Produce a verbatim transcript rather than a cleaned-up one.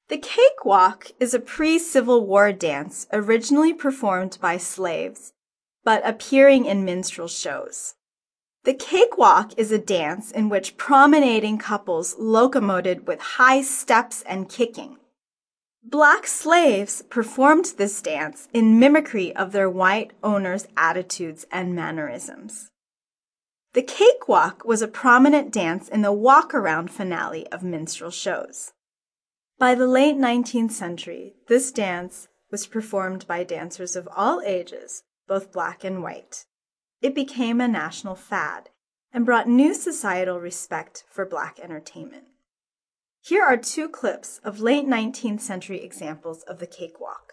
The cakewalk is a pre-Civil War dance originally performed by slaves, but appearing in minstrel shows. The cakewalk is a dance in which promenading couples locomoted with high steps and kicking. Black slaves performed this dance in mimicry of their white owners' attitudes and mannerisms. The cakewalk was a prominent dance in the walk-around finale of minstrel shows. By the late nineteenth century, this dance was performed by dancers of all ages, both black and white. It became a national fad and brought new societal respect for black entertainment. Here are two clips of late nineteenth century examples of the cakewalk.